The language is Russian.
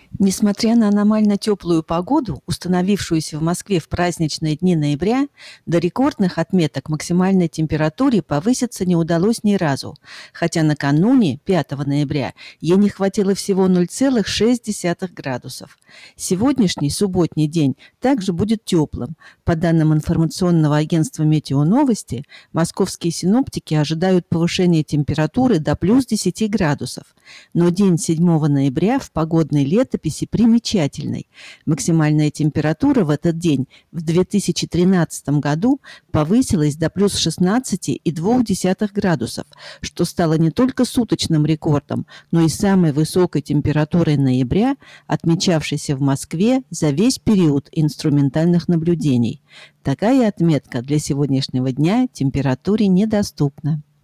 Несмотря на аномально теплую погоду, установившуюся в Москве в праздничные дни ноября, до рекордных отметок максимальной температуре повыситься не удалось ни разу, хотя накануне, 5 ноября, ей не хватило всего 0,6 градусов. Сегодняшний субботний день также будет теплым. По данным информационного агентства «Метеоновости», московские синоптики ожидают повышения температуры до плюс 10 градусов. Но день 7 ноября в погодной летописи примечательный. Максимальная температура в этот день в 2013 году повысилась до плюс 16,2 градусов, что стало не только суточным рекордом, но и самой высокой температурой ноября, отмечавшейся в Москве за весь период инструментальных наблюдений. Такая отметка для сегодняшнего дня температуре недоступна.